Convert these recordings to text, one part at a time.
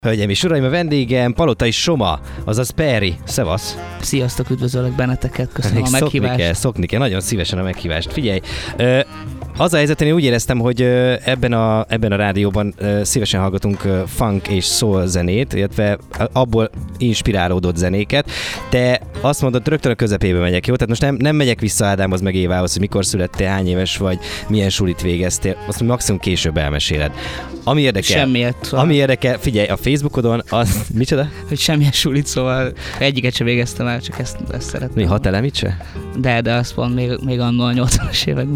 Hölgyeim és uraim, a vendégem Palotai Soma, azaz Peri. Szevasz! Sziasztok, üdvözöllek benneteket, köszönöm a meghívást. Szokni kell, nagyon szívesen a meghívást. Figyelj, az a helyzet, én úgy éreztem, hogy ebben a rádióban szívesen hallgatunk funk és soul zenét, illetve abból inspirálódott zenéket. Te azt mondod, rögtön a közepébe megyek, jó? Tehát most nem megyek vissza Ádámhoz meg Évához, hogy mikor születtél, hány éves vagy, milyen sulit végeztél, azt maximum később elmeséled. Ami érdekel, figyelj, a Facebookodon az... Micsoda? Hogy semmilyen sulit, szóval egyiket sem végeztem el, csak ezt szeretném. Mi, 6 elemit se? De azt pont még annól a 80-as években.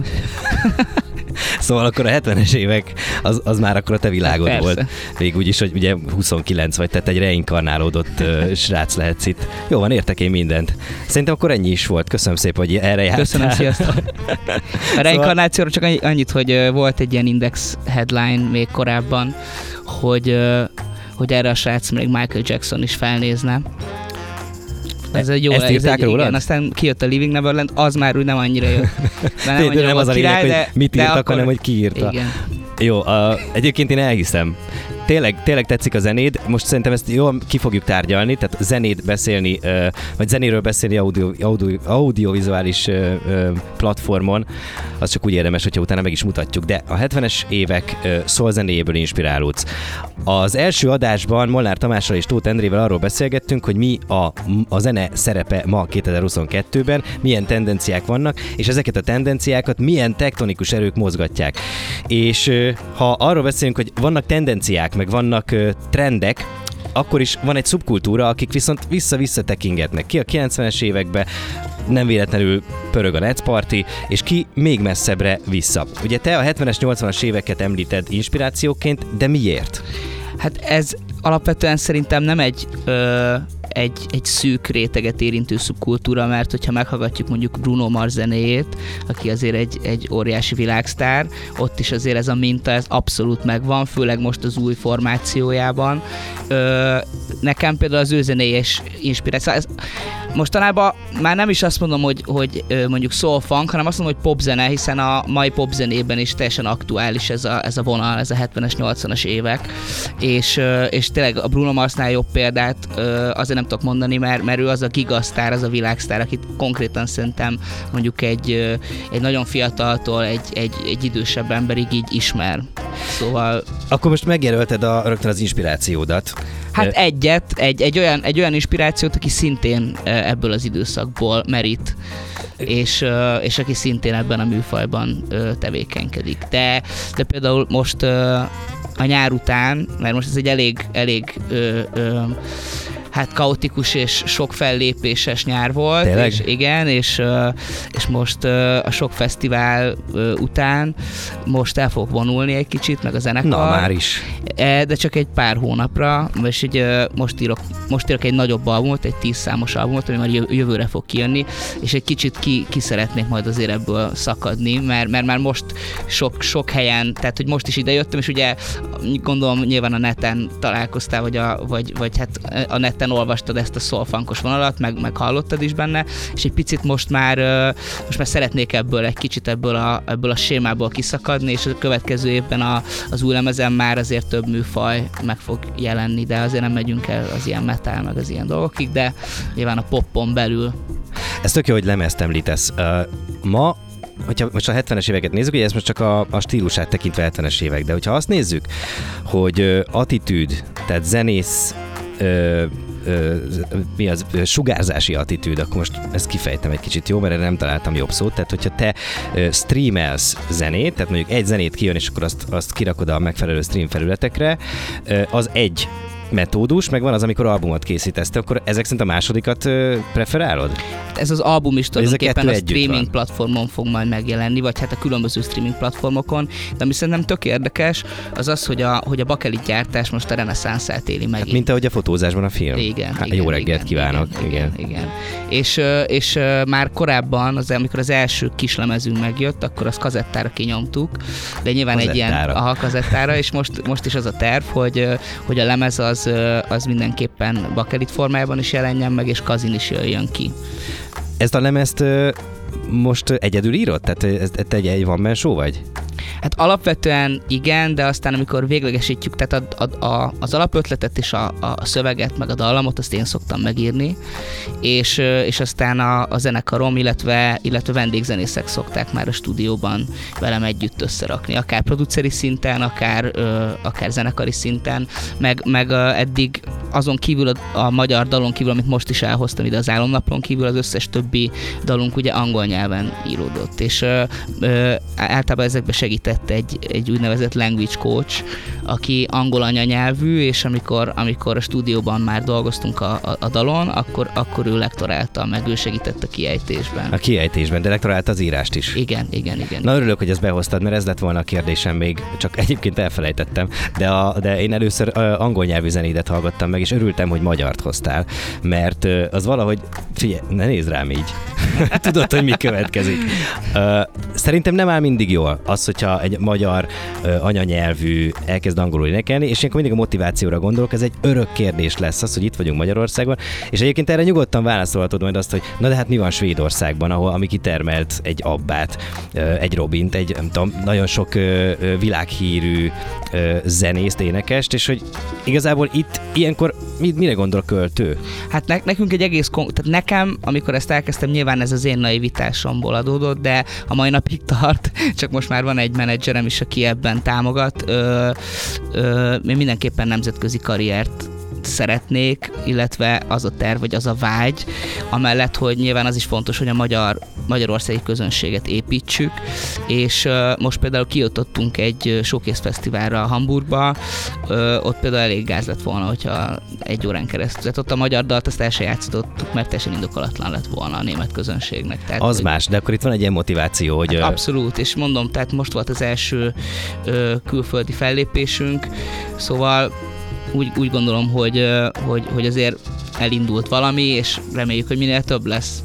Szóval akkor a 70-es évek, az már akkor a te világod persze. volt. Még úgyis, hogy ugye 29 vagy, tehát egy reinkarnálódott srác lehetsz itt. Jó van, értek én mindent. Szerintem akkor ennyi is volt. Köszönöm szépen, hogy erre jártál. Köszönöm, sziasztok. A reinkarnációra csak annyit, hogy volt egy ilyen index headline még korábban, hogy erre a srác még Michael Jackson is felnézne. Ez egy jó, ezt írták rólad? Igen, aztán kijött a Living Neverland, az már úgy nem annyira jött. Nem az a lényeg, hogy mit írtak, hanem hogy ki írta. Igen. Jó, egyébként én elhiszem. Tényleg tetszik a zenéd, most szerintem ezt jól ki fogjuk tárgyalni, tehát zenét beszélni, vagy zenéről beszélni audiovizuális platformon, az csak úgy érdemes, hogyha utána meg is mutatjuk, de a 70-es évek soul zenéjéből inspirálódsz. Az első adásban Molnár Tamással és Tóth Endrével arról beszélgettünk, hogy mi a zene szerepe ma 2022-ben, milyen tendenciák vannak, és ezeket a tendenciákat milyen tektonikus erők mozgatják. És ha arról beszélünk, hogy vannak tendenciák, meg vannak trendek, akkor is van egy szubkultúra, akik viszont vissza-vissza tekingetnek ki a 90-es évekbe, nem véletlenül pörög a Netz Party, és ki még messzebbre vissza. Ugye te a 70-es, 80-as éveket említed inspirációként, de miért? Hát ez alapvetően szerintem nem egy szűk réteget érintő szubkultúra, mert hogyha meghallgatjuk mondjuk Bruno Mars zenéjét, aki azért egy óriási világsztár, ott is azért ez a minta, ez abszolút megvan, főleg most az új formációjában. Nekem például az ő zenéje is inspiráció. Mostanában már nem is azt mondom, hogy mondjuk soul funk, hanem azt mondom, hogy popzene, hiszen a mai popzenében is teljesen aktuális ez a vonal, ez a 70-es, 80-as évek, és tényleg a Bruno Marsnál jobb példát azért nem tudok mondani, mert ő az a gigasztár, az a világsztár, akit konkrétan szerintem mondjuk egy nagyon fiataltól egy idősebb emberig így ismer. Szóval... Akkor most megjelölted rögtön az inspirációdat. Hát egy olyan inspirációt, aki szintén ebből az időszakból merít, és aki szintén ebben a műfajban tevékenykedik. De például most a nyár után, mert most ez egy elég hát kaotikus és sok fellépéses nyár volt. Tényleg? És igen, és most a sok fesztivál után most el fogok vonulni egy kicsit, meg a zenekar. Na, már is. De csak egy pár hónapra, és így most írok egy nagyobb albumot, egy 10 számos albumot, ami már jövőre fog kijönni, és egy kicsit ki szeretnék majd azért ebből szakadni, mert már most sok helyen, tehát hogy most is ide jöttem, és ugye gondolom nyilván a neten találkoztál, vagy hát a neten olvastad ezt a soul-funkos vonalat, meg hallottad is benne, és egy picit most már szeretnék ebből a sémából kiszakadni, és a következő évben az új lemezen már azért több műfaj meg fog jelenni, de azért nem megyünk el az ilyen metal, meg az ilyen dolgokig, de nyilván a popon belül. Ez tök jó, hogy lemezt említesz. Ma hogyha most a 70-es éveket nézzük, ugye ez most csak a stílusát tekintve 70-es évek, de hogyha azt nézzük, hogy attitűd, tehát zenész, mi az sugárzási attitűd, akkor most ezt kifejtem egy kicsit, jó, mert erre nem találtam jobb szót, tehát hogyha te streamelsz zenét, tehát mondjuk egy zenét kijön, és akkor azt kirakod a megfelelő stream felületekre, az egy metódus, meg van az, amikor albumot készítesz, akkor ezek szerint a másodikat preferálod? Ez az album is tulajdonképpen a streaming van. Platformon fog majd megjelenni, vagy hát a különböző streaming platformokon, de ami szerintem tök érdekes, az, hogy a bakelit gyártás most a reneszánszát éli meg. Hát, mint ahogy a fotózásban a film. Igen. Jó reggelt kívánok. Igen. És már korábban, amikor az első kislemezünk megjött, akkor azt kazettára kinyomtuk, de nyilván egy ilyen kazettára, és most is az a terv, hogy a lemez az mindenképpen bakelit formájában is jelenjen meg, és kazin is jöjjön ki. Ezt a lemezt most egyedül írod? Tehát te egy one-man show vagy? Hát alapvetően igen, de aztán amikor véglegesítjük, tehát az alapötletet és a szöveget, meg a dallamot, azt én szoktam megírni, és aztán a zenekarom, illetve vendégzenészek szokták már a stúdióban velem együtt összerakni, akár produceri szinten, akár zenekari szinten, meg eddig azon kívül a magyar dalon kívül, amit most is elhoztam ide az Álomnaplón kívül, az összes többi dalunk ugye angol nyelven íródott, és általában ezekbe segített egy úgynevezett language coach, aki angol anyanyelvű, és amikor a stúdióban már dolgoztunk a dalon, akkor ő lektorálta, meg ő segített a kiejtésben. A kiejtésben, de lektorálta az írást is. Igen. Na, örülök, hogy ezt behoztad, mert ez lett volna a kérdésem még, csak egyébként elfelejtettem, de én először angol nyelvű zenédet hallgattam meg, és örültem, hogy magyart hoztál, mert az valahogy, figyelj, ne nézd rám így. Tudod, hogy mi következik. Szerintem nem áll mindig jól az, hogyha egy magyar anyanyelvű elkezd angolul énekelni, és ilyenkor mindig a motivációra gondolok, ez egy örök kérdés lesz az, hogy itt vagyunk Magyarországon, és egyébként erre nyugodtan válaszolhatod majd azt, hogy na de hát mi van Svédországban, ami kitermelt egy Abbát, egy Robint, egy nem tudom, nagyon sok világhírű zenészt, énekest, és hogy igazából itt ilyenkor mire gondol a költő? Hát nekünk egy egész, tehát nekem, amikor ezt elkezdtem, nyilván ez az én naivitásomból adódott, de a mai napig tart, csak most már van egy menedzserem is, aki ebben támogat. Én mindenképpen nemzetközi karriert szeretnék, illetve az a terv, vagy az a vágy, amellett, hogy nyilván az is fontos, hogy a magyarországi közönséget építsük, és most például kijutottunk egy showcase fesztiválra Hamburgba, ott például elég gáz lett volna, hogyha 1 órán keresztül. Tehát ott a magyar dalt azt el se játszottuk, mert teljesen indokolatlan lett volna a német közönségnek. Tehát, az más, de akkor itt van egy ilyen motiváció, hogy... Hát abszolút, és mondom, tehát most volt az első külföldi fellépésünk, szóval úgy gondolom, hogy azért elindult valami, és reméljük, hogy minél több lesz.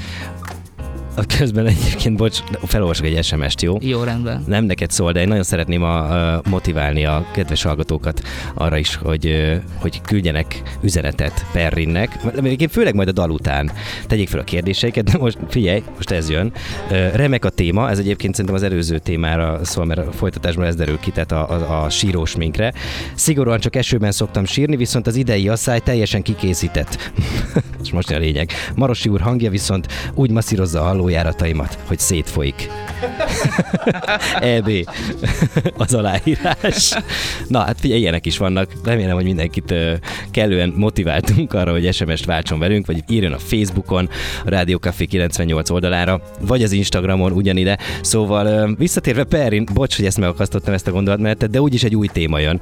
Közben egyébként, bocs, felolvasok egy SMS-t, jó? Jó, rendben. Nem neked szól, de én nagyon szeretném motiválni a kedves hallgatókat arra is, hogy küldjenek üzenetet Perrinnek, főleg majd a dal után. Tegyék fel a kérdéseiket, de most figyelj, most ez jön. Remek a téma, ez egyébként szerintem az előző témára szól, mert a folytatásban ez derül ki, tehát a sírós minkre. Szigorúan csak esőben szoktam sírni, viszont az idei asszály teljesen kikészített. És most a lényeg. Marosi úr hangja viszont úgy masszírozza a hallójárataimat, hogy szétfolyik. EB. Az aláírás. Na, hát figyelj, ilyenek is vannak. Remélem, hogy mindenkit kellően motiváltunk arra, hogy SMS-t váltson velünk, vagy írjon a Facebookon, a Rádió Café 98 oldalára, vagy az Instagramon ugyanide. Szóval visszatérve Perrin, bocs, hogy ezt megakasztottam, ezt a gondolatmenetet, de úgyis egy új téma jön.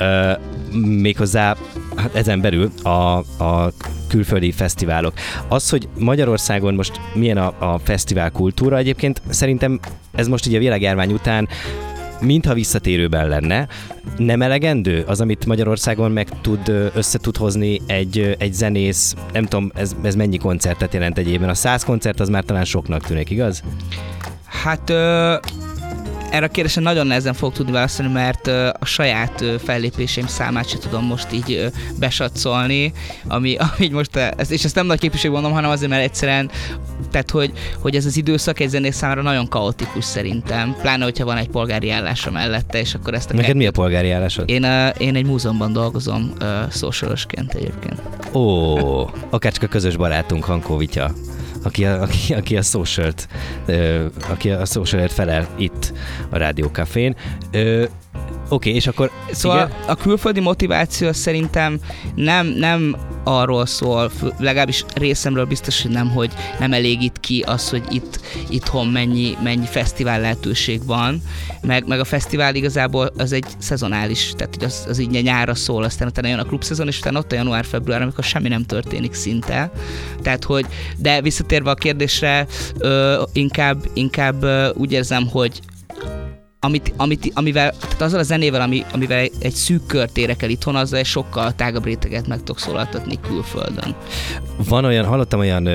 Méghozzá hát ezen belül a külföldi fesztiválok. Az, hogy Magyarországon most milyen a fesztivál kultúra, egyébként szerintem ez most így a világjárvány után mintha visszatérőben lenne. Nem elegendő az, amit Magyarországon össze tud hozni egy zenész, nem tudom, ez mennyi koncertet jelent egy évben? A 100 koncert az már talán soknak tűnik, igaz? Hát... Erre a kérdésre nagyon nehezen fogok tudni válaszolni, mert a saját fellépéseim számát sem tudom most így besatszolni, ami most, és ezt nem nagy képviség mondom, hanem azért, mert egyszerűen, tehát hogy ez az időszak egy zenész számára nagyon kaotikus szerintem, pláne, hogyha van egy polgári állása mellette, és akkor ezt a... Neked mi a polgári állásod? Én egy múzeumban dolgozom socialosként egyébként. Ó, akárcsak a közös barátunk Hankó Vitya, aki a socialért felel itt a Rádió Cafén. Oké, és akkor... Szóval igen? A külföldi motiváció szerintem nem arról szól, legalábbis részemről biztos, hogy nem elégít ki az, hogy itthon mennyi fesztivál lehetőség van, meg a fesztivál igazából az egy szezonális, tehát az így nyárra szól, aztán utána jön a klubszezon, és utána ott a január-február, amikor semmi nem történik szinte. Tehát, de visszatérve a kérdésre, inkább úgy érzem, hogy amivel, tehát azzal a zenével, amivel egy szűk kört érek el itthon, azzal egy sokkal tágabb réteget meg tudok szólaltatni külföldön. Hallottam olyan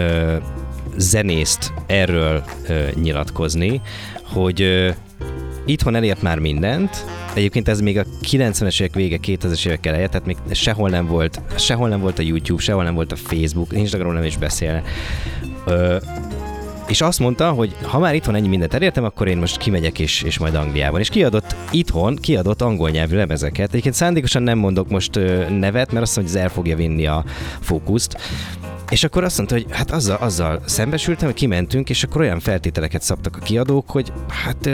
zenészt erről nyilatkozni, hogy itthon elért már mindent, egyébként ez még a 90-es évek vége, 2000-es évek eleje, tehát még sehol nem volt a YouTube, sehol nem volt a Facebook, Instagramon nem is beszélne. és azt mondta, hogy ha már itthon ennyi mindent elértem, akkor én most kimegyek és majd Angliában. És kiadott angol nyelvű lemezeket. Egyébként szándékosan nem mondok most nevet, mert azt mondja, hogy ez el fogja vinni a fókuszt. És akkor azt mondta, hogy hát azzal szembesültem, hogy kimentünk, és akkor olyan feltételeket szabtak a kiadók, hogy hát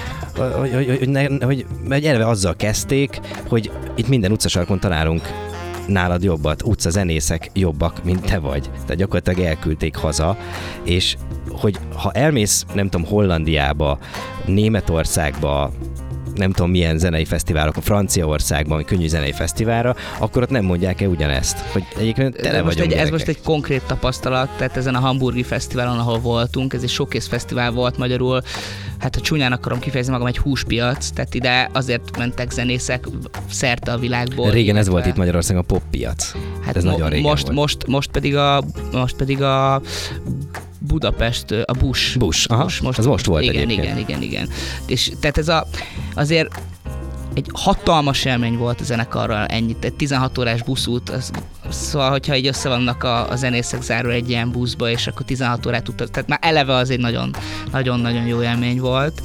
hogy eleve azzal kezdték, hogy itt minden utcasarkon találunk nálad jobbat, utcazenészek jobbak, mint te vagy. Tehát gyakorlatilag elküldték haza, és hogy ha elmész, nem tudom, Hollandiába, Németországba, nem tudom milyen zenei fesztiválokon, Franciaországban, vagy könnyű zenei fesztiválra, akkor ott nem mondják el ugyanezt, hogy egyébként tele vagyunk ez most egy konkrét tapasztalat, tehát ezen a hamburgi fesztiválon, ahol voltunk, ez egy showcase fesztivál volt magyarul, hát ha csúnyán akarom kifejezni magam, egy húspiac, tehát ide azért mentek zenészek szerte a világból. Régen ez volt itt Magyarországon a poppiac. Hát ez nagyon régen volt. Most pedig a Budapest, a Bush. Ez most volt Igen. És tehát ez azért egy hatalmas élmény volt a zenekarral ennyit, egy 16 órás buszút, szóval, hogyha így össze vannak a zenészek zárul egy ilyen buszba, és akkor 16 órát utaz, tehát már eleve az egy nagyon-nagyon jó élmény volt,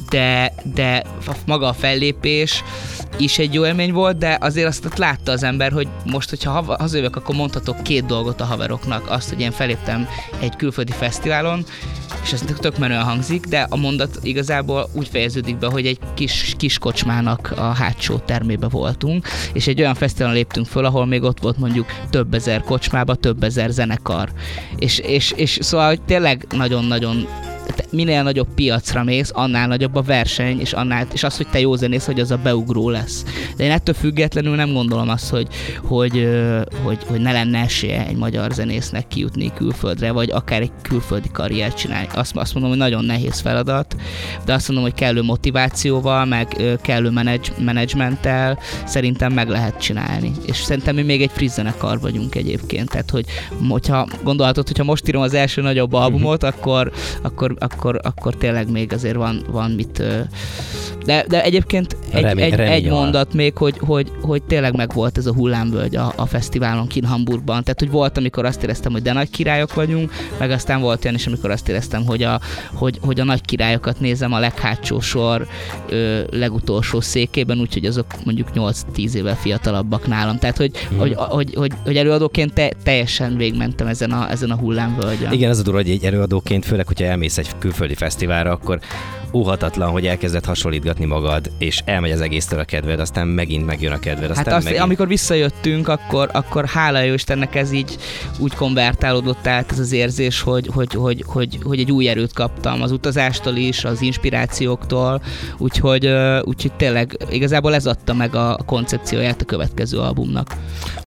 de maga a fellépés is egy jó élmény volt, de azért azt látta az ember, hogy most, hogyha hazajövök, akkor mondhatok 2 dolgot a haveroknak, azt, hogy én feléptem egy külföldi fesztiválon, és ez tök menően hangzik, de a mondat igazából úgy fejeződik be, hogy egy kis kocsmának a hátsó termébe voltunk, és egy olyan fesztiválon léptünk föl, ahol még ott volt mondjuk több ezer kocsmába, több ezer zenekar. És szóval hogy tényleg nagyon-nagyon minél nagyobb piacra mész, annál nagyobb a verseny, és az, hogy te jó zenész, hogy az a beugró lesz. De én ettől függetlenül nem gondolom azt, hogy ne lenne esélye egy magyar zenésznek kijutni külföldre, vagy akár egy külföldi karriert csinálni. Azt mondom, hogy nagyon nehéz feladat, de azt mondom, hogy kellő motivációval, meg kellő menedzsmenttel szerintem meg lehet csinálni. És szerintem mi még egy friss zenekar vagyunk egyébként. Tehát, hogyha gondolhatod, hogyha most írom az első nagyobb albumot, akkor tényleg még azért van mit... De egyébként egy mondat még, hogy tényleg megvolt ez a hullámvölgy a fesztiválon kint Hamburgban. Tehát, hogy volt, amikor azt éreztem, hogy de nagy királyok vagyunk, meg aztán volt olyan is, amikor azt éreztem, hogy a nagy királyokat nézem a leghátsó sor legutolsó székében, úgyhogy azok mondjuk 8-10 évvel fiatalabbak nálam. Tehát, hogy előadóként teljesen végigmentem ezen a hullámvölgyen. Igen, az a durva, hogy egy előadóként, főleg, hogyha elmész egy külföldi fesztiválra, akkor óhatatlan, hogy elkezded hasonlítgatni magad, és elmegy az egésztől a kedved, aztán megint megjön a kedved. Aztán amikor visszajöttünk, akkor hála jó Istennek ez így úgy konvertálódott át ez az érzés, hogy egy új erőt kaptam az utazástól is, az inspirációktól, úgyhogy tényleg igazából ez adta meg a koncepcióját a következő albumnak.